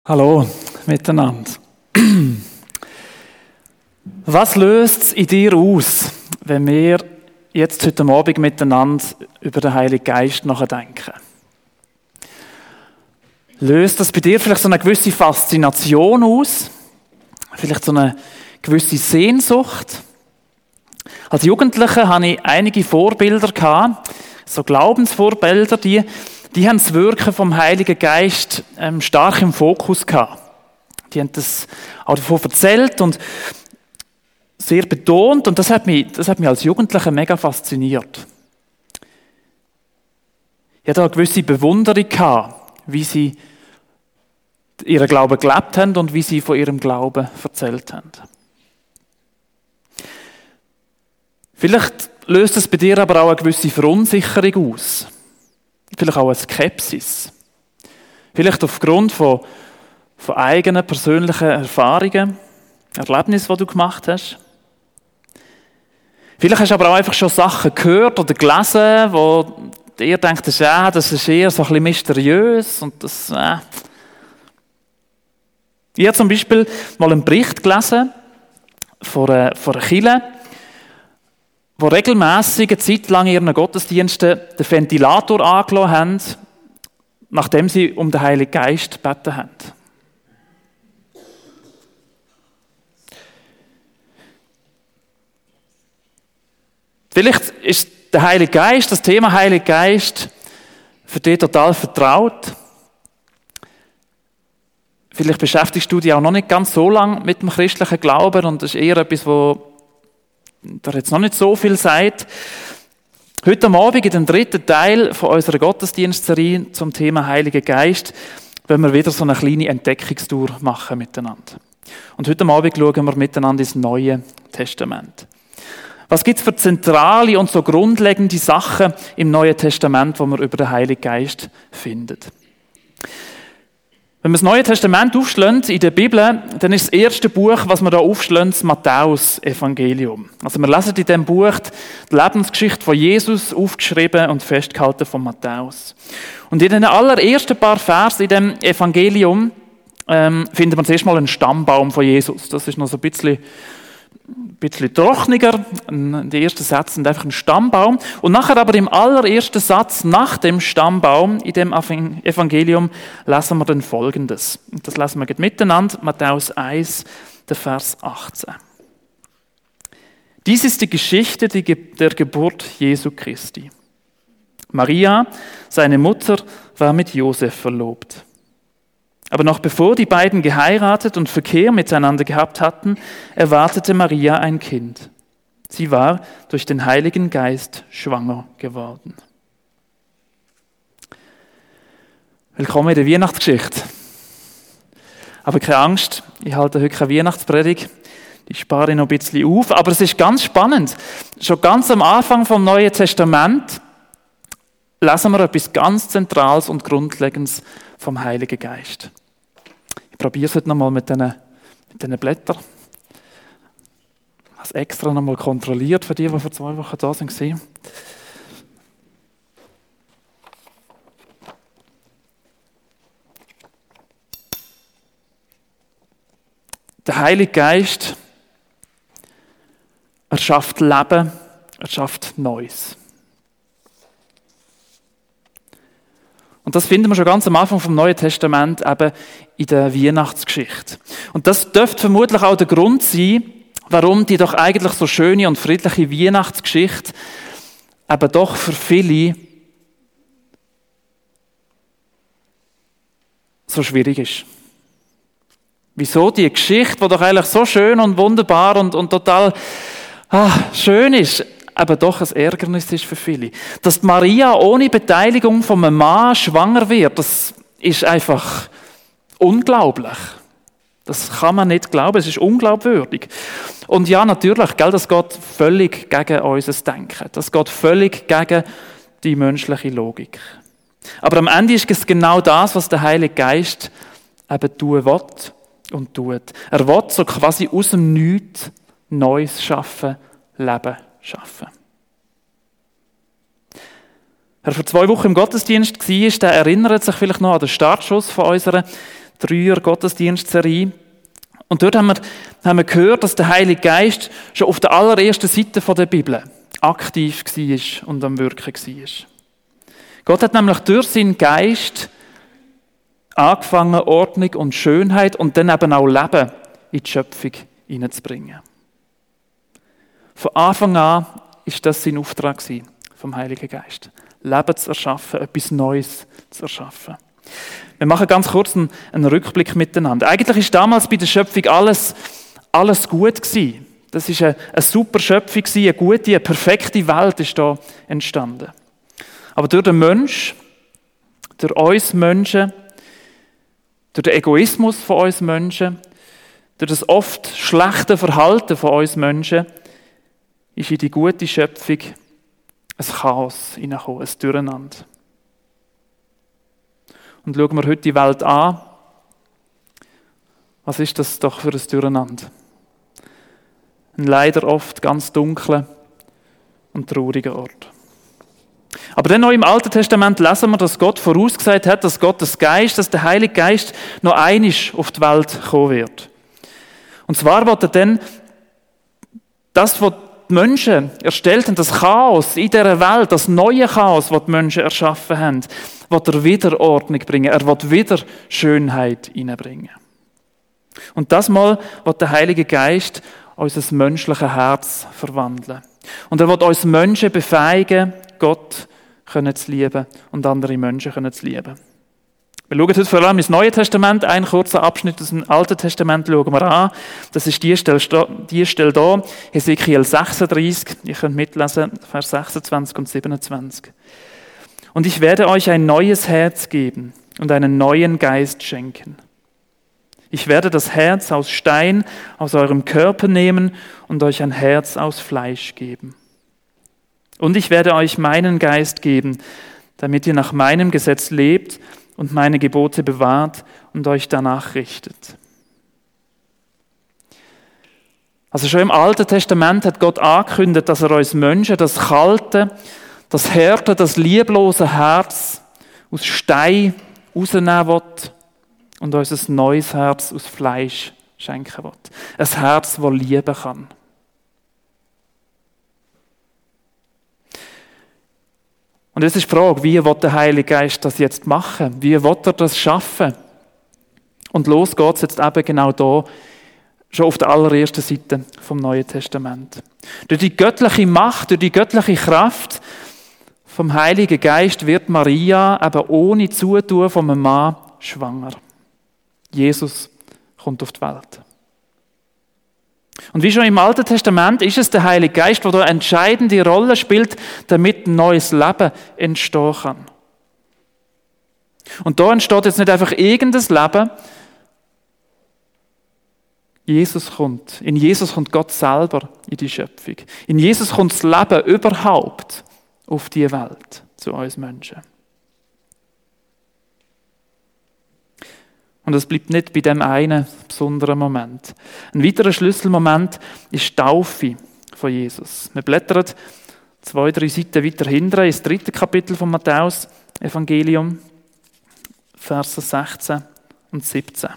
Hallo miteinander. Was löst es in dir aus, wenn wir jetzt heute Abend miteinander über den Heiligen Geist nachdenken? Löst das bei dir vielleicht so eine gewisse Faszination aus? Vielleicht so eine gewisse Sehnsucht? Als Jugendlicher hatte ich einige Vorbilder gehabt, so Glaubensvorbilder, die haben das Wirken vom Heiligen Geist stark im Fokus gehabt. Die haben das auch davon erzählt und sehr betont, und das hat mich als Jugendlicher mega fasziniert. Ich hatte eine gewisse Bewunderung gehabt, wie sie ihren Glauben gelebt haben und wie sie von ihrem Glauben erzählt haben. Vielleicht löst es bei dir aber auch eine gewisse Verunsicherung aus. Vielleicht auch eine Skepsis. Vielleicht aufgrund von eigenen persönlichen Erfahrungen, Erlebnissen, die du gemacht hast. Vielleicht hast du aber auch einfach schon Sachen gehört oder gelesen, wo ihr denkt, das ist eher so ein bisschen mysteriös. Und das, Ich habe zum Beispiel mal einen Bericht gelesen von einer Kirche, die regelmässig eine Zeit lang in ihren Gottesdiensten den Ventilator angelassen haben, nachdem sie um den Heiligen Geist gebeten haben. Vielleicht ist der Heilige Geist, das Thema Heiliger Geist, für dich total vertraut. Vielleicht beschäftigst du dich auch noch nicht ganz so lange mit dem christlichen Glauben und das ist eher etwas, wo da jetzt noch nicht so viel sagt. Heute Abend in dem dritten Teil von unserer Gottesdienstserie zum Thema Heiliger Geist wollen wir wieder so eine kleine Entdeckungstour machen miteinander. Und heute Abend schauen wir miteinander ins Neue Testament. Was gibt es für zentrale und so grundlegende Sachen im Neuen Testament, wo man über den Heiligen Geist findet? Wenn wir das Neue Testament aufschlagen in der Bibel, dann ist das erste Buch, was wir da aufschlagen, das Matthäus-Evangelium. Also wir lesen in diesem Buch die Lebensgeschichte von Jesus, aufgeschrieben und festgehalten von Matthäus. Und in den allerersten paar Versen in dem Evangelium findet man zuerst mal einen Stammbaum von Jesus. Das ist noch so ein bisschen trockener. Die ersten Sätze sind einfach ein Stammbaum. Und nachher aber im allerersten Satz nach dem Stammbaum in dem Evangelium lesen wir dann Folgendes. Und das lesen wir miteinander, Matthäus 1, der Vers 18. Dies ist die Geschichte der Geburt Jesu Christi. Maria, seine Mutter, war mit Josef verlobt. Aber noch bevor die beiden geheiratet und Verkehr miteinander gehabt hatten, erwartete Maria ein Kind. Sie war durch den Heiligen Geist schwanger geworden. Willkommen in der Weihnachtsgeschichte. Aber keine Angst, ich halte heute keine Weihnachtspredigt. Die spare ich noch ein bisschen auf. Aber es ist ganz spannend. Schon ganz am Anfang vom Neuen Testament lesen wir etwas ganz Zentrales und Grundlegendes vom Heiligen Geist. Ich probiere es heute nochmal mit diesen Blättern. Ich habe es extra nochmal kontrolliert für die vor 2 Wochen da waren. Der Heilige Geist, er schafft Leben, er schafft Neues. Und das finden wir schon ganz am Anfang vom Neuen Testament eben in der Weihnachtsgeschichte. Und das dürfte vermutlich auch der Grund sein, warum die doch eigentlich so schöne und friedliche Weihnachtsgeschichte eben doch für viele so schwierig ist. Wieso die Geschichte, die doch eigentlich so schön und wunderbar und total schön ist, aber doch ein Ärgernis ist für viele. Dass Maria ohne Beteiligung von einem Mann schwanger wird, das ist einfach unglaublich. Das kann man nicht glauben, es ist unglaubwürdig. Und ja, natürlich, das geht völlig gegen unser Denken. Das geht völlig gegen die menschliche Logik. Aber am Ende ist es genau das, was der Heilige Geist eben tun will und tut. Er will so quasi aus dem Nichts Neues schaffen, Leben schaffen. Wer vor 2 Wochen im Gottesdienst war, der erinnert sich vielleicht noch an den Startschuss von unserer Dreier-Gottesdienstserie. Und dort haben wir gehört, dass der Heilige Geist schon auf der allerersten Seite der Bibel aktiv war und am Wirken war. Gott hat nämlich durch seinen Geist angefangen, Ordnung und Schönheit und dann eben auch Leben in die Schöpfung hineinzubringen. Von Anfang an war das sein Auftrag vom Heiligen Geist. Leben zu erschaffen, etwas Neues zu erschaffen. Wir machen ganz kurz einen Rückblick miteinander. Eigentlich ist damals bei der Schöpfung alles gut gewesen. Das ist eine super Schöpfung gewesen, eine gute, eine perfekte Welt ist da entstanden. Aber durch den Mensch, durch uns Menschen, durch den Egoismus von uns Menschen, durch das oft schlechte Verhalten von uns Menschen, ist in die gute Schöpfung ein Chaos hineingekommen, ein Durcheinander. Und schauen wir heute die Welt an. Was ist das doch für ein Durcheinander? Ein leider oft ganz dunkler und trauriger Ort. Aber dann noch im Alten Testament lesen wir, dass Gott vorausgesagt hat, dass Gottes Geist, dass der Heilige Geist noch einmal auf die Welt kommen wird. Und zwar wird er dann das, was die Menschen erstellt haben, das Chaos in dieser Welt, das neue Chaos, das die Menschen erschaffen haben, wird er wieder Ordnung bringen. Er wird wieder Schönheit hineinbringen. Und das Mal wird der Heilige Geist unser menschliches Herz verwandeln. Und er wird uns Menschen befähigen, Gott zu lieben und andere Menschen zu lieben. Wir schauen heute vor allem ins Neue Testament. Einen kurzen Abschnitt aus dem Alten Testament schauen wir an. Das ist die Stelle hier, Hesekiel 36. Ihr könnt mitlesen, Vers 26 und 27. Und ich werde euch ein neues Herz geben und einen neuen Geist schenken. Ich werde das Herz aus Stein aus eurem Körper nehmen und euch ein Herz aus Fleisch geben. Und ich werde euch meinen Geist geben, damit ihr nach meinem Gesetz lebt und meine Gebote bewahrt und euch danach richtet. Also schon im Alten Testament hat Gott angekündigt, dass er uns Menschen das kalte, das harte, das lieblose Herz aus Stein rausnehmen will und uns ein neues Herz aus Fleisch schenken will. Ein Herz, das lieben kann. Und jetzt ist die Frage, wie will der Heilige Geist das jetzt machen? Wie will er das schaffen? Und los geht es jetzt eben genau da, schon auf der allerersten Seite vom Neuen Testament. Durch die göttliche Macht, durch die göttliche Kraft vom Heiligen Geist wird Maria eben ohne Zutun von einem Mann schwanger. Jesus kommt auf die Welt. Und wie schon im Alten Testament ist es der Heilige Geist, der da eine entscheidende Rolle spielt, damit ein neues Leben entstehen kann. Und da entsteht jetzt nicht einfach irgendein Leben. In Jesus kommt Gott selber in die Schöpfung. In Jesus kommt das Leben überhaupt auf die Welt, zu uns Menschen. Und es bleibt nicht bei dem einen besonderen Moment. Ein weiterer Schlüsselmoment ist die Taufe von Jesus. Wir blättern 2-3 Seiten weiter hinten ins 3. Kapitel vom Matthäus-Evangelium, Verse 16 und 17.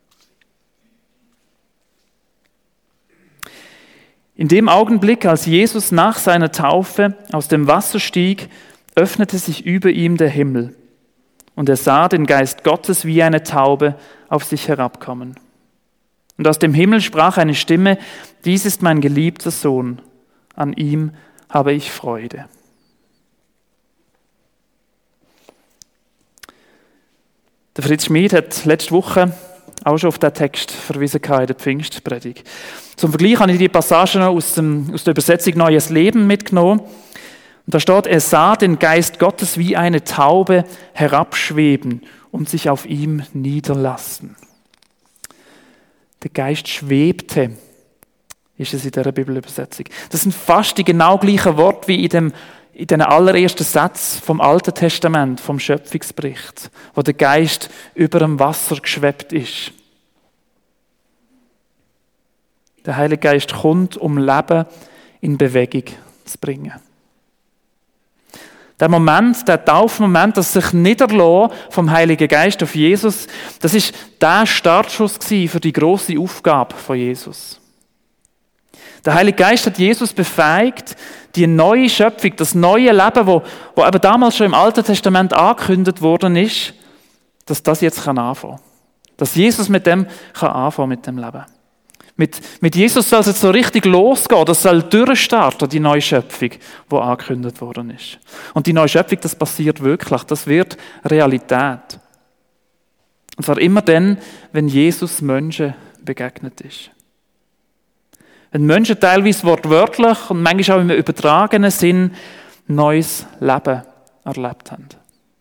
In dem Augenblick, als Jesus nach seiner Taufe aus dem Wasser stieg, öffnete sich über ihm der Himmel. Und er sah den Geist Gottes wie eine Taube auf sich herabkommen. Und aus dem Himmel sprach eine Stimme: Dies ist mein geliebter Sohn, an ihm habe ich Freude. Der Fritz Schmid hat letzte Woche auch schon auf diesen Text verwiesen in der Pfingstpredigt. Zum Vergleich habe ich die Passagen aus der Übersetzung Neues Leben mitgenommen. Und da steht, er sah den Geist Gottes wie eine Taube herabschweben und sich auf ihm niederlassen. Der Geist schwebte, ist es in dieser Bibelübersetzung. Das sind fast die genau gleichen Worte wie in den allerersten Satz vom Alten Testament, vom Schöpfungsbericht, wo der Geist über dem Wasser geschwebt ist. Der Heilige Geist kommt, um Leben in Bewegung zu bringen. Der Moment, der Taufmoment, das sich niederlassen vom Heiligen Geist auf Jesus, das ist der Startschuss für die grosse Aufgabe von Jesus. Der Heilige Geist hat Jesus befähigt, die neue Schöpfung, das neue Leben, wo eben damals schon im Alten Testament angekündigt worden ist, dass das jetzt anfangen kann. Dass Jesus mit dem anfangen mit dem Leben. Mit Jesus soll es jetzt so richtig losgehen. Das soll durchstarten, die neue Schöpfung, die angekündigt worden ist. Und die neue Schöpfung, das passiert wirklich. Das wird Realität. Und zwar immer dann, wenn Jesus Menschen begegnet ist. Wenn Menschen teilweise wortwörtlich und manchmal auch im übertragenen Sinn neues Leben erlebt haben.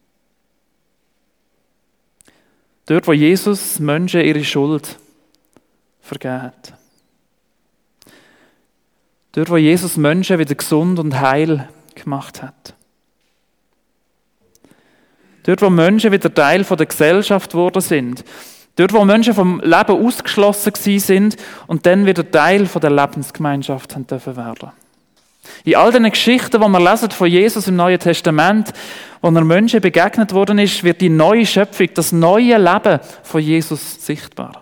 Dort, wo Jesus Menschen ihre Schuld vergeben hat. Dort, wo Jesus Menschen wieder gesund und heil gemacht hat. Dort, wo Menschen wieder Teil der Gesellschaft geworden sind. Dort, wo Menschen vom Leben ausgeschlossen sind und dann wieder Teil der Lebensgemeinschaft haben dürfen werden. In all den Geschichten, die wir lesen von Jesus im Neuen Testament, wo er Menschen begegnet worden ist, wird die neue Schöpfung, das neue Leben von Jesus sichtbar.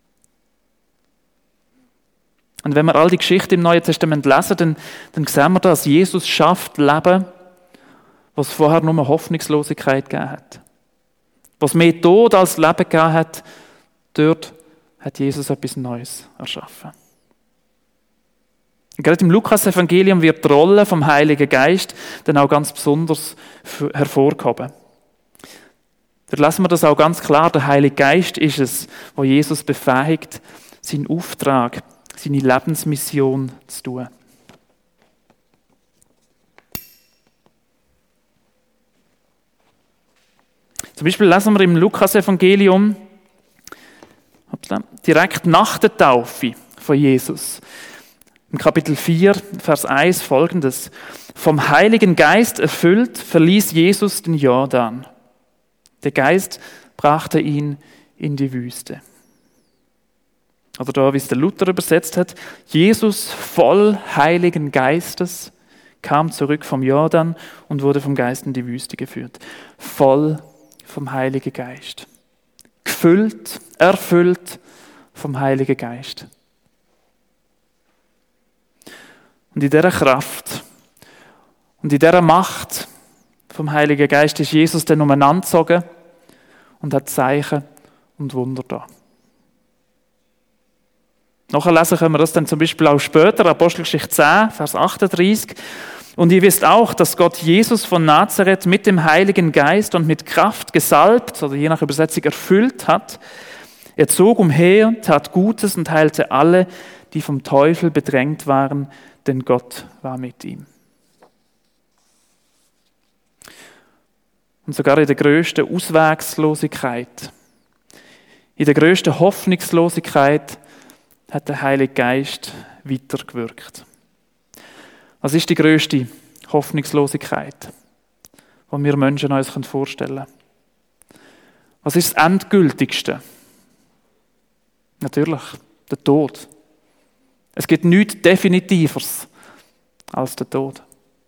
Und wenn wir all die Geschichten im Neuen Testament lesen, dann sehen wir, dass Jesus schafft Leben, was vorher nur Hoffnungslosigkeit gegeben hat. Was mehr Tod als Leben gegeben hat, dort hat Jesus etwas Neues erschaffen. Und gerade im Lukas-Evangelium wird die Rolle vom Heiligen Geist dann auch ganz besonders hervorgehoben. Da lesen wir das auch ganz klar. Der Heilige Geist ist es, wo Jesus befähigt, seinen Auftrag, seine Lebensmission zu tun. Zum Beispiel lesen wir im Lukas-Evangelium direkt nach der Taufe von Jesus. Im Kapitel 4, Vers 1 folgendes. Vom Heiligen Geist erfüllt, verließ Jesus den Jordan. Der Geist brachte ihn in die Wüste. Oder da, wie es der Luther übersetzt hat, Jesus voll Heiligen Geistes kam zurück vom Jordan und wurde vom Geist in die Wüste geführt. Voll vom Heiligen Geist. Gefüllt, erfüllt vom Heiligen Geist. Und in dieser Kraft und in dieser Macht vom Heiligen Geist ist Jesus dann umeinander gezogen und hat Zeichen und Wunder da. Nachlesen können wir das dann zum Beispiel auch später, Apostelgeschichte 10, Vers 38. Und ihr wisst auch, dass Gott Jesus von Nazareth mit dem Heiligen Geist und mit Kraft gesalbt, oder je nach Übersetzung erfüllt hat. Er zog umher, tat Gutes und heilte alle, die vom Teufel bedrängt waren, denn Gott war mit ihm. Und sogar in der grössten Auswegslosigkeit, in der grössten Hoffnungslosigkeit hat der Heilige Geist weitergewirkt. Was ist die grösste Hoffnungslosigkeit, die wir Menschen uns vorstellen können? Was ist das Endgültigste? Natürlich, der Tod. Es gibt nichts Definitiveres als der Tod.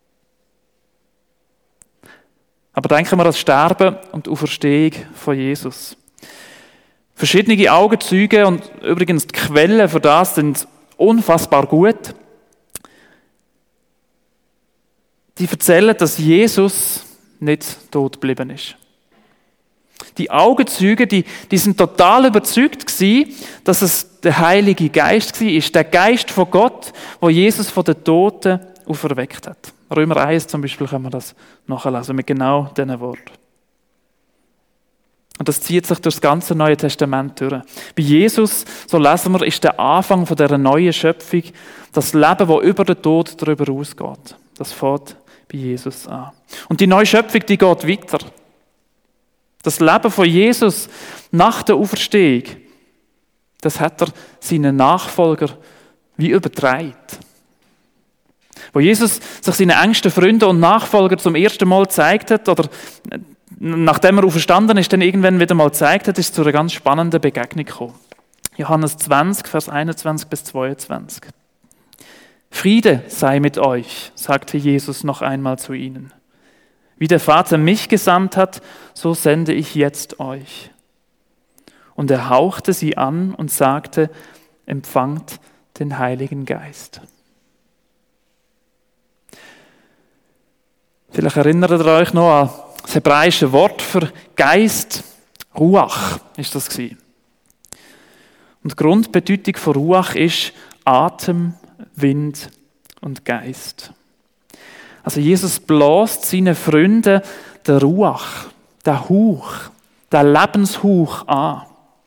Aber denken wir an das Sterben und die Auferstehung von Jesus. Verschiedene Augenzeuge und übrigens die Quellen für das sind unfassbar gut. Die erzählen, dass Jesus nicht tot geblieben ist. Die Augenzeuge, die sind total überzeugt gewesen, dass es der Heilige Geist war, der Geist von Gott, wo Jesus von den Toten auferweckt hat. Römer 1 zum Beispiel können wir das nachlesen, mit genau diesen Worten. Und das zieht sich durch das ganze Neue Testament durch. Bei Jesus, so lesen wir, ist der Anfang von dieser neuen Schöpfung das Leben, das über den Tod darüber ausgeht. Das fängt bei Jesus an. Und die neue Schöpfung, die geht weiter. Das Leben von Jesus nach der Auferstehung, das hat er seinen Nachfolger wie übertragen. Wo Jesus sich seinen engsten Freunden und Nachfolgern zum ersten Mal gezeigt hat, oder nachdem er auferstanden ist, dann irgendwann wieder mal gezeigt hat, ist es zu einer ganz spannenden Begegnung gekommen. Johannes 20, Vers 21 bis 22. Friede sei mit euch, sagte Jesus noch einmal zu ihnen. Wie der Vater mich gesandt hat, so sende ich jetzt euch. Und er hauchte sie an und sagte, empfangt den Heiligen Geist. Vielleicht erinnert ihr euch noch an das hebräische Wort für Geist. Ruach ist das gewesen. Und die Grundbedeutung von Ruach ist Atem, Wind und Geist. Also Jesus bläst seinen Freunden den Ruach, den Hauch, den Lebenshauch an.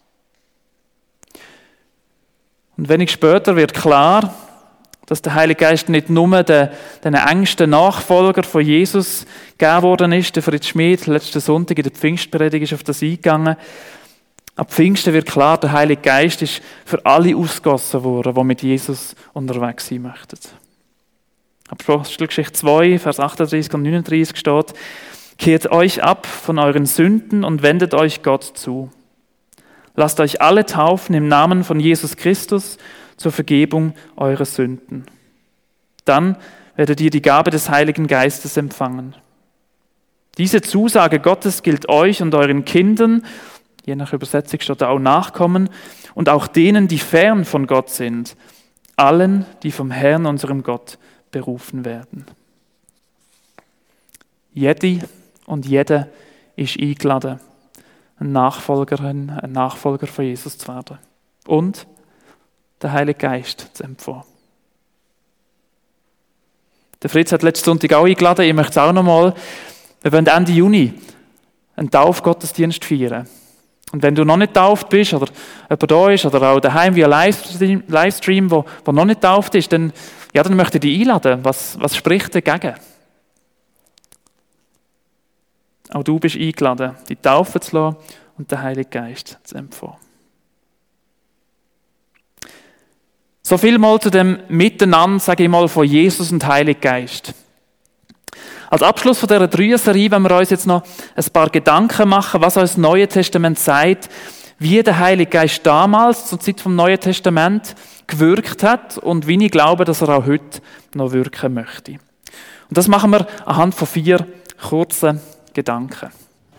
Und wenig später wird klar, dass der Heilige Geist nicht nur den engsten Nachfolger von Jesus gegeben worden ist. Der Fritz Schmid, letzten Sonntag in der Pfingstpredigt, ist auf das eingegangen. Ab Pfingsten wird klar, der Heilige Geist ist für alle ausgegossen worden, die mit Jesus unterwegs sein möchten. Apostelgeschichte 2, Vers 38 und 39 steht, kehrt euch ab von euren Sünden und wendet euch Gott zu. Lasst euch alle taufen im Namen von Jesus Christus zur Vergebung eurer Sünden. Dann werdet ihr die Gabe des Heiligen Geistes empfangen. Diese Zusage Gottes gilt euch und euren Kindern, je nach Übersetzung steht da auch Nachkommen, und auch denen, die fern von Gott sind, allen, die vom Herrn, unserem Gott, berufen werden. Jede und jeder ist eingeladen, ein Nachfolger von Jesus zu werden. Und den Heiligen Geist zu empfangen. Der Fritz hat letzten Sonntag auch eingeladen, ich möchte es auch nochmal. Wir wollen Ende Juni einen Taufgottesdienst feiern. Und wenn du noch nicht getauft bist, oder jemand da ist, oder auch daheim via Livestream, wo noch nicht getauft ist, dann möchte ich dich einladen. Was spricht dagegen? Auch du bist eingeladen, die Taufe zu lassen und den Heiligen Geist zu empfangen. So viel mal zu dem Miteinander, sage ich mal, von Jesus und Heiligen Geist. Als Abschluss von dieser Dreierserie, wenn wir uns jetzt noch ein paar Gedanken machen, was uns das Neue Testament sagt, wie der Heilige Geist damals, zur Zeit vom Neuen Testament, gewirkt hat und wie ich glaube, dass er auch heute noch wirken möchte. Und das machen wir anhand von 4 kurzen Gedanken.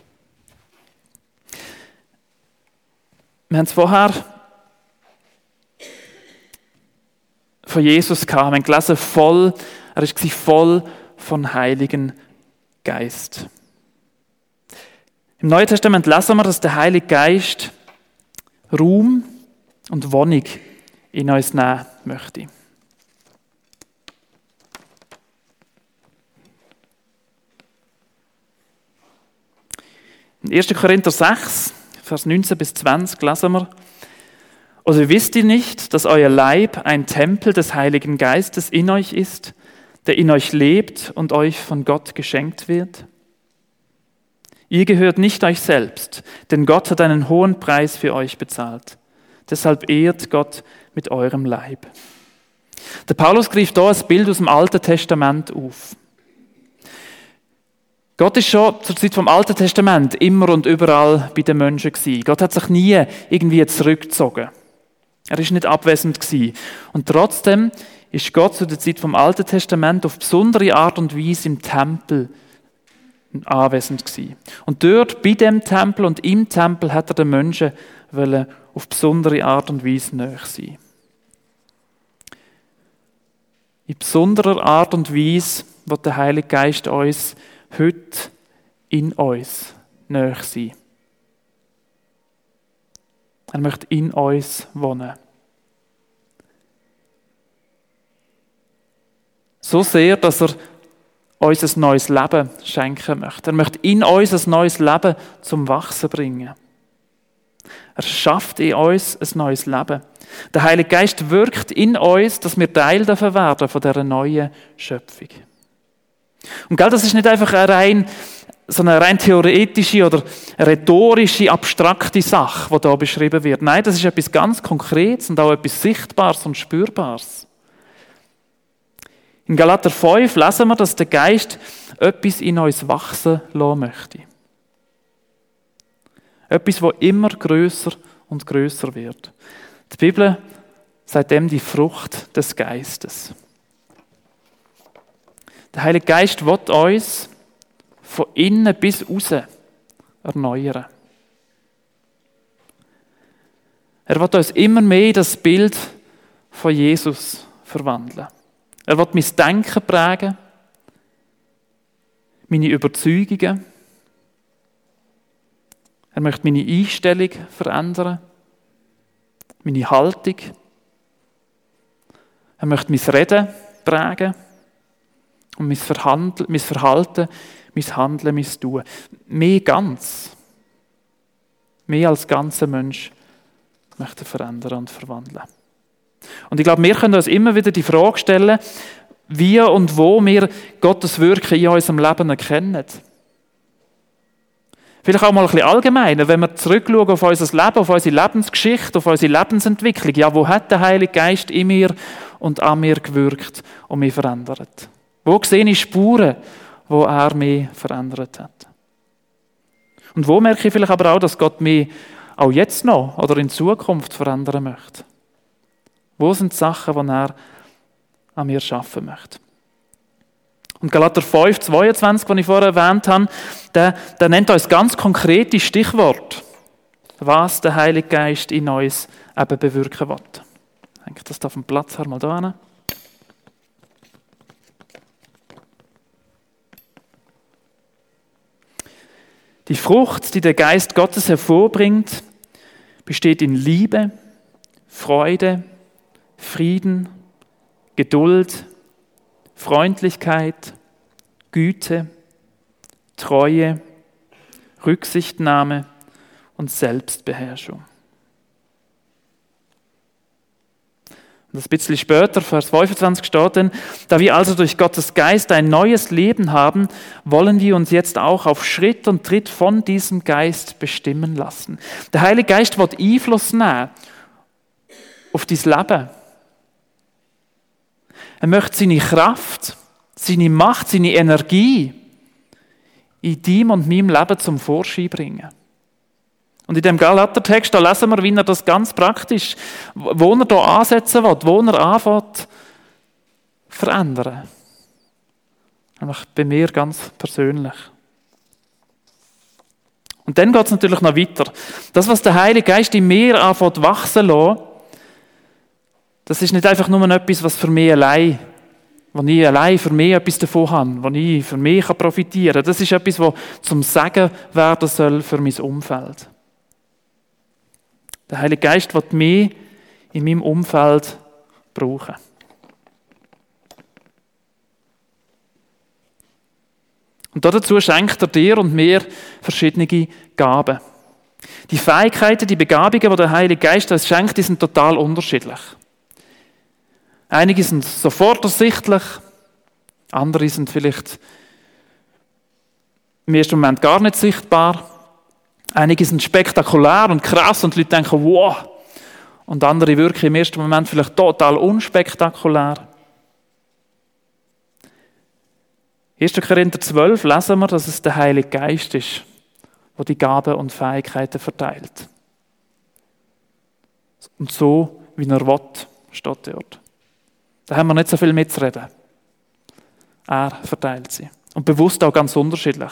Wir haben es vorher von Jesus gehabt, wir haben gelesen, er war voll von Heiligen Geist. Im Neuen Testament lesen wir, dass der Heilige Geist Raum und Wohnung in uns nehmen möchte. In 1. Korinther 6, Vers 19 bis 20 lesen wir, oder wisst ihr nicht, dass euer Leib ein Tempel des Heiligen Geistes in euch ist, der in euch lebt und euch von Gott geschenkt wird? Ihr gehört nicht euch selbst, denn Gott hat einen hohen Preis für euch bezahlt. Deshalb ehrt Gott mit eurem Leib. Der Paulus greift hier ein Bild aus dem Alten Testament auf. Gott ist schon zur Zeit vom Alten Testament immer und überall bei den Menschen gewesen. Gott hat sich nie irgendwie zurückgezogen. Er ist nicht abwesend gewesen. Und trotzdem ist Gott zu der Zeit vom Alten Testament auf besondere Art und Weise im Tempel anwesend gewesen. Und dort bei dem Tempel und im Tempel hat er den Menschen auf besondere Art und Weise nahe sein. In besonderer Art und Weise wird der Heilige Geist uns heute in uns nahe sein. Er möchte in uns wohnen. So sehr, dass er uns ein neues Leben schenken möchte. Er möchte in uns ein neues Leben zum Wachsen bringen. Er schafft in uns ein neues Leben. Der Heilige Geist wirkt in uns, dass wir Teil davon werden, von dieser neuen Schöpfung. Und gell, das ist nicht einfach so eine rein theoretische oder rhetorische, abstrakte Sache, die hier beschrieben wird. Nein, das ist etwas ganz Konkretes und auch etwas Sichtbares und Spürbares. In Galater 5 lesen wir, dass der Geist etwas in uns wachsen lassen möchte. Etwas, das immer grösser und grösser wird. Die Bibel sagt dem die Frucht des Geistes. Der Heilige Geist will uns von innen bis raus erneuern. Er will uns immer mehr in das Bild von Jesus verwandeln. Er will mein Denken prägen, meine Überzeugungen. Er möchte meine Einstellung verändern, meine Haltung. Er möchte mein Reden prägen und mein Verhalten, mein Handeln, mein Tun. Mehr ganz. Mehr als ganzer Mensch möchte er verändern und verwandeln. Und ich glaube, wir können uns immer wieder die Frage stellen, wie und wo wir Gottes Wirken in unserem Leben erkennen. Vielleicht auch mal ein bisschen allgemeiner, wenn wir zurückschauen auf unser Leben, auf unsere Lebensgeschichte, auf unsere Lebensentwicklung. Ja, wo hat der Heilige Geist in mir und an mir gewirkt und mich verändert? Wo sehe ich Spuren, wo er mich verändert hat? Und wo merke ich vielleicht aber auch, dass Gott mich auch jetzt noch oder in Zukunft verändern möchte? Wo sind die Sachen, die er an mir schaffen möchte? Und Galater 5, 22, den ich vorher erwähnt habe, der nennt uns ganz konkrete Stichworte, was der Heilige Geist in uns eben bewirken will. Ich denke, das darf ein Platz haben, mal da hin. Die Frucht, die der Geist Gottes hervorbringt, besteht in Liebe, Freude, Frieden, Geduld, Freundlichkeit, Güte, Treue, Rücksichtnahme und Selbstbeherrschung. Und das ein bisschen später, Vers 25 steht dann, da wir also durch Gottes Geist ein neues Leben haben, wollen wir uns jetzt auch auf Schritt und Tritt von diesem Geist bestimmen lassen. Der Heilige Geist will Einfluss nehmen auf dein Leben. Er möchte seine Kraft, seine Macht, seine Energie in deinem und meinem Leben zum Vorschein bringen. Und in dem Galater-Text, da lesen wir, wie er das ganz praktisch, wo er hier ansetzen will, wo er anfängt, verändern. Nämlich bei mir ganz persönlich. Und dann geht es natürlich noch weiter. Das, was der Heilige Geist in mir anfängt wachsen lässt, das ist nicht einfach nur etwas, was für mich allein, wo ich allein für mich etwas davon habe, wo ich für mich profitieren kann. Das ist etwas, was zum Segen werden soll für mein Umfeld. Der Heilige Geist will mich in meinem Umfeld brauchen. Und dazu schenkt er dir und mir verschiedene Gaben. Die Fähigkeiten, die Begabungen, die der Heilige Geist uns schenkt, die sind total unterschiedlich. Einige sind sofort ersichtlich, andere sind vielleicht im ersten Moment gar nicht sichtbar. Einige sind spektakulär und krass und die Leute denken, wow. Und andere wirken im ersten Moment vielleicht total unspektakulär. 1. Korinther 12 lesen wir, dass es der Heilige Geist ist, der die Gaben und Fähigkeiten verteilt. Und so, wie er will, steht dort. Da haben wir nicht so viel mitzureden. Er verteilt sie. Und bewusst auch ganz unterschiedlich.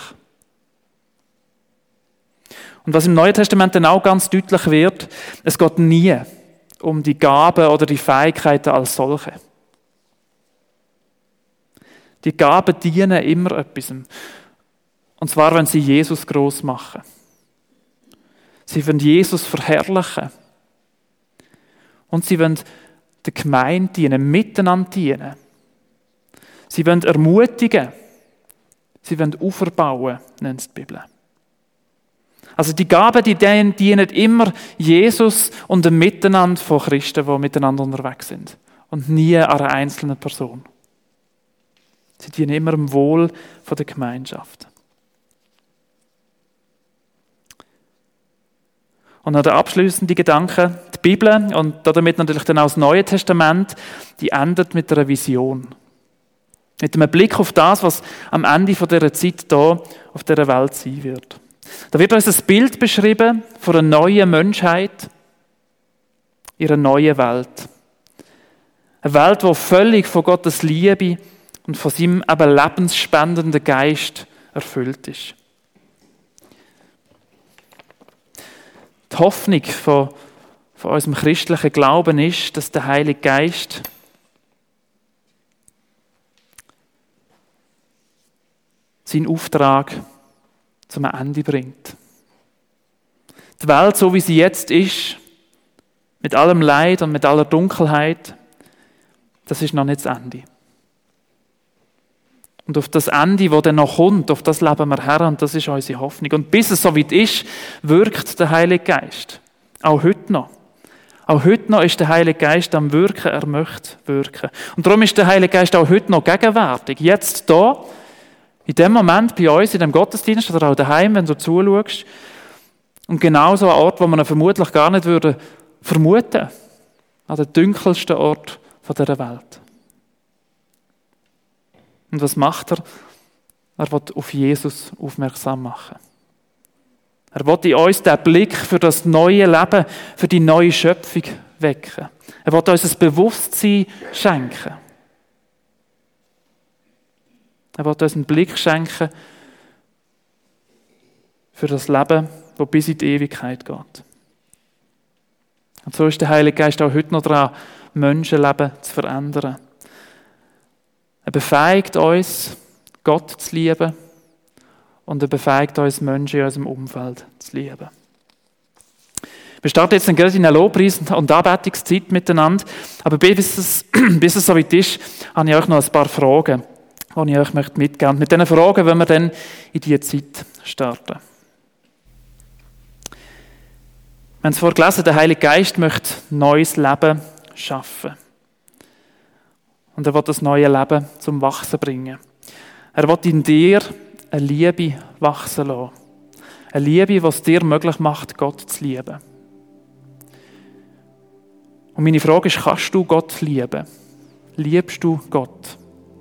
Und was im Neuen Testament dann auch ganz deutlich wird, es geht nie um die Gaben oder die Fähigkeiten als solche. Die Gaben dienen immer etwas. Und zwar, wenn sie Jesus gross machen. Sie wollen Jesus verherrlichen. Und sie wollen der Gemeinde dienen, miteinander dienen. Sie wollen ermutigen. Sie wollen aufbauen, nennt es die Bibel. Also die Gaben, die dienen immer Jesus und dem Miteinander von Christen, die miteinander unterwegs sind. Und nie einer einzelnen Person. Sie dienen immer dem Wohl der Gemeinschaft. Und noch der abschließende Gedanke, die Bibel und damit natürlich dann auch das Neue Testament, die endet mit einer Vision. Mit einem Blick auf das, was am Ende dieser Zeit hier auf dieser Welt sein wird. Da wird uns ein Bild beschrieben von einer neuen Menschheit, ihrer neuen Welt. Eine Welt, die völlig von Gottes Liebe und von seinem eben lebensspendenden Geist erfüllt ist. Die Hoffnung von unserem christlichen Glauben ist, dass der Heilige Geist seinen Auftrag zum Ende bringt. Die Welt, so wie sie jetzt ist, mit allem Leid und mit aller Dunkelheit, das ist noch nicht das Ende. Und auf das Ende, das dann noch kommt, auf das leben wir her und das ist unsere Hoffnung. Und bis es so weit ist, wirkt der Heilige Geist. Auch heute noch. Auch heute noch ist der Heilige Geist am Wirken, er möchte wirken. Und darum ist der Heilige Geist auch heute noch gegenwärtig. Jetzt da, in dem Moment bei uns, in dem Gottesdienst oder auch daheim, wenn du zuschaust. Und genauso ein Ort, wo man ihn vermutlich gar nicht würde vermuten. An den dunkelsten Ort dieser Welt. Und was macht er? Er will auf Jesus aufmerksam machen. Er will in uns den Blick für das neue Leben, für die neue Schöpfung wecken. Er will uns ein Bewusstsein schenken. Er will uns einen Blick schenken für das Leben, das bis in die Ewigkeit geht. Und so ist der Heilige Geist auch heute noch dran, Menschenleben zu verändern. Er befähigt uns, Gott zu lieben und er befähigt uns, Menschen in unserem Umfeld zu lieben. Wir starten jetzt gerade in eine Lobpreis- und Anbetungszeit miteinander, aber bis es so weit ist, habe ich euch noch ein paar Fragen, die ich euch mitgeben möchte. Mit diesen Fragen wollen wir dann in diese Zeit starten. Wir haben es vorhin gelesen, der Heilige Geist möchte neues Leben schaffen. Und er will das neue Leben zum Wachsen bringen. Er will in dir eine Liebe wachsen lassen. Eine Liebe, die es dir möglich macht, Gott zu lieben. Und meine Frage ist, kannst du Gott lieben? Liebst du Gott?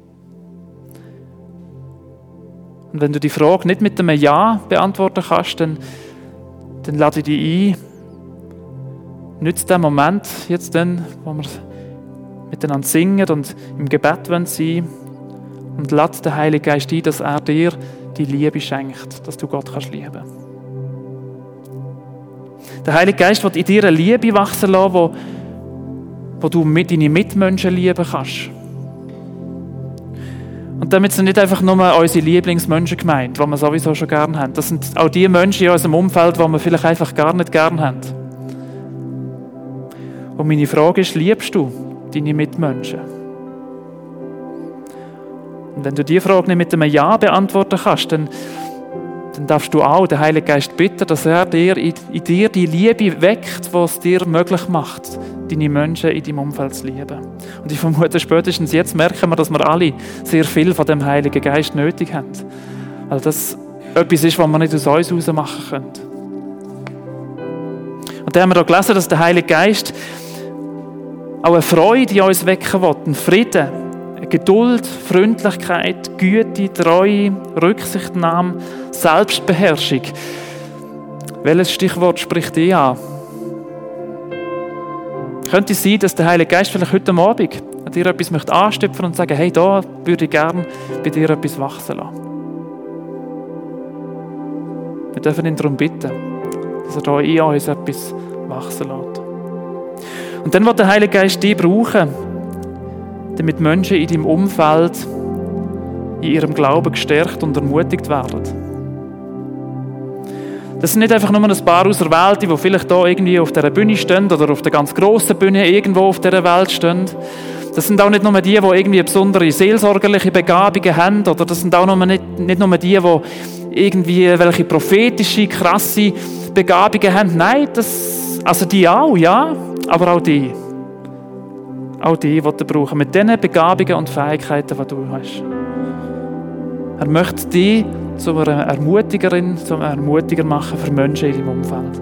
Und wenn du die Frage nicht mit einem Ja beantworten kannst, dann lade ich dich ein, nützt den Moment jetzt dann, wo wir miteinander singen und im Gebet sein wollen, und lade den Heiligen Geist ein, dass er dir die Liebe schenkt, dass du Gott kannst lieben. Der Heilige Geist will in dir eine Liebe wachsen lassen, wo du mit deine Mitmenschen lieben kannst. Und damit sind nicht einfach nur unsere Lieblingsmenschen gemeint, die wir sowieso schon gerne haben. Das sind auch die Menschen in unserem Umfeld, die wir vielleicht einfach gar nicht gerne haben. Und meine Frage ist, liebst du deine Mitmenschen? Und wenn du diese Frage nicht mit einem Ja beantworten kannst, dann darfst du auch den Heiligen Geist bitten, dass er dir in dir die Liebe weckt, die es dir möglich macht, deine Menschen in deinem Umfeld zu lieben. Und ich vermute, spätestens jetzt merken wir, dass wir alle sehr viel von dem Heiligen Geist nötig haben. Weil das etwas ist, was wir nicht aus uns heraus machen können. Und da haben wir auch gelesen, dass der Heilige Geist auch eine Freude in uns wecken will, einen Frieden, eine Geduld, Freundlichkeit, Güte, Treue, Rücksichtnahme, Selbstbeherrschung. Welches Stichwort spricht dich an? Könnte es sein, dass der Heilige Geist vielleicht heute Abend an dir etwas anstöpfen und sagen, hey, da würde ich gerne bei dir etwas wachsen lassen. Wir dürfen ihn darum bitten, dass er da in uns etwas wachsen lässt. Und dann wird der Heilige Geist dich brauchen, damit Menschen in deinem Umfeld in ihrem Glauben gestärkt und ermutigt werden. Das sind nicht einfach nur ein paar Auserwählte, die vielleicht da irgendwie auf dieser Bühne stehen oder auf der ganz grossen Bühne irgendwo auf dieser Welt stehen. Das sind auch nicht nur die irgendwie besondere seelsorgerliche Begabungen haben, oder das sind auch nicht nur die irgendwie welche prophetische, krasse Begabungen haben. Nein, also die auch, ja, aber auch die. Auch die du brauchen, mit den Begabungen und Fähigkeiten, die du hast. Er möchte dich zu einer Ermutigerin, zu einem Ermutiger machen für Menschen in deinem Umfeld.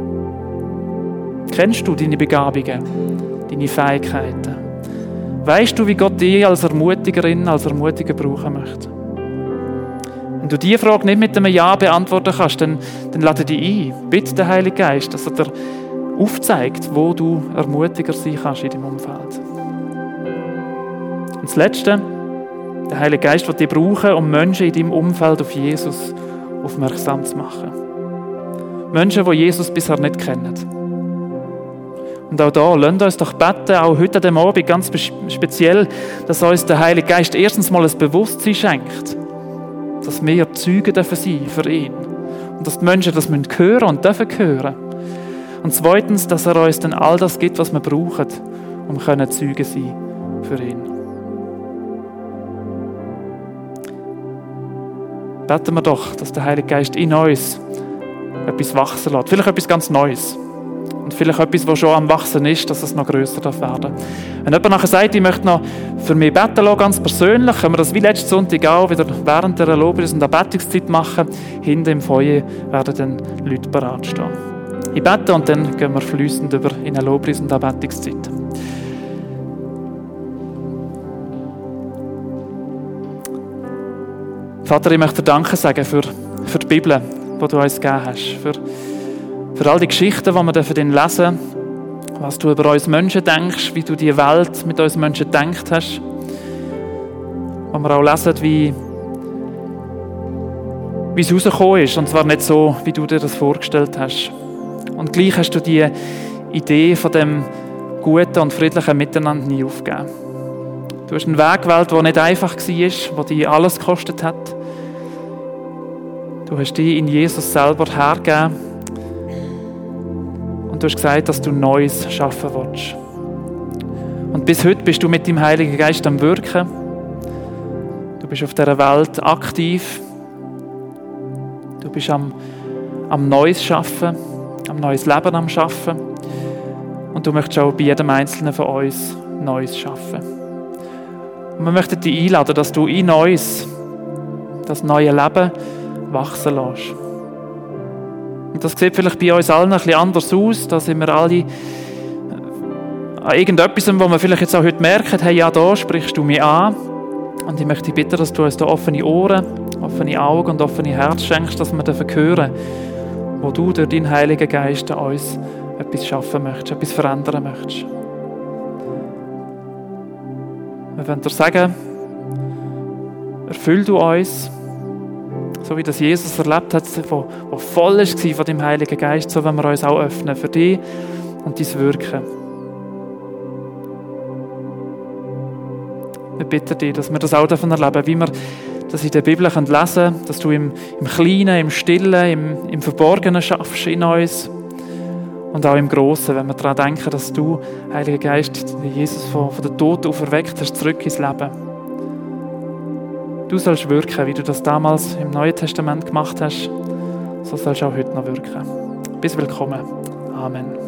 Kennst du deine Begabungen, deine Fähigkeiten? Weißt du, wie Gott dich als Ermutigerin, als Ermutiger brauchen möchte? Wenn du diese Frage nicht mit einem Ja beantworten kannst, dann lade dich ein. Bitte den Heiligen Geist, dass er dir aufzeigt, wo du Ermutiger sein kannst in deinem Umfeld. Und das Letzte, Der Heilige Geist wird dich brauchen, um Menschen in deinem Umfeld auf Jesus aufmerksam zu machen. Menschen, die Jesus bisher nicht kennen. Und auch da, lasst uns doch beten, auch heute an dem Abend ganz speziell, dass uns der Heilige Geist erstens mal ein Bewusstsein schenkt, dass wir Zeugen dürfen sein für ihn. Und dass die Menschen das hören und dürfen hören. Und zweitens, dass er uns dann all das gibt, was wir brauchen, um Zeugen sein für ihn. Beten wir doch, dass der Heilige Geist in uns etwas wachsen lässt. Vielleicht etwas ganz Neues. Und vielleicht etwas, das schon am Wachsen ist, dass es noch grösser werden darf. Wenn jemand nachher sagt, ich möchte noch für mich beten lassen, ganz persönlich, können wir das wie letzten Sonntag auch wieder während der Lobpreis- und Anbetungszeit machen. Hinten im Foyer werden dann Leute bereitstehen. Ich bete und dann gehen wir fließend über in eine Lobpreis- und Anbetungszeit. Vater, ich möchte dir Danke sagen für die Bibel, die du uns gegeben hast. Für all die Geschichten, die wir lesen dürfen, was du über uns Menschen denkst, wie du die Welt mit uns Menschen gedacht hast. Wo wir auch lesen, wie es rausgekommen ist, und zwar nicht so, wie du dir das vorgestellt hast. Und gleich hast du die Idee von dem guten und friedlichen Miteinander nie aufgegeben. Du hast einen Weg gewählt, der nicht einfach war, der dir alles gekostet hat. Du hast dich in Jesus selber hergegeben. Und du hast gesagt, dass du Neues schaffen willst. Und bis heute bist du mit dem Heiligen Geist am Wirken. Du bist auf dieser Welt aktiv. Du bist am Neues schaffen, am neues Leben am Schaffen. Und du möchtest auch bei jedem Einzelnen von uns Neues schaffen. Und wir möchten dich einladen, dass du in uns das neue Leben wachsen lässt. Und das sieht vielleicht bei uns allen ein bisschen anders aus. Da sind wir alle an irgendetwas, wo wir vielleicht jetzt auch heute merken, hey, ja, da sprichst du mich an. Und ich möchte dich bitten, dass du uns da offene Ohren, offene Augen und offene Herz schenkst, dass wir hören dürfen, wo du durch deinen Heiligen Geist an uns etwas schaffen möchtest, etwas verändern möchtest. Wir wollen dir sagen, erfüll du uns, so wie das Jesus erlebt hat, wo voll war von dem Heiligen Geist, so wollen wir uns auch öffnen für dich und dein Wirken. Wir bitten dich, dass wir das auch erleben dürfen, wie wir das in der Bibel lesen können, dass du im Kleinen, im Stillen, im Verborgenen schaffst in uns und auch im Grossen, wenn wir daran denken, dass du, Heiliger Geist, Jesus von den Toten auferweckt hast, zurück ins Leben. Du sollst wirken, wie du das damals im Neuen Testament gemacht hast, so sollst du auch heute noch wirken. Bis willkommen. Amen.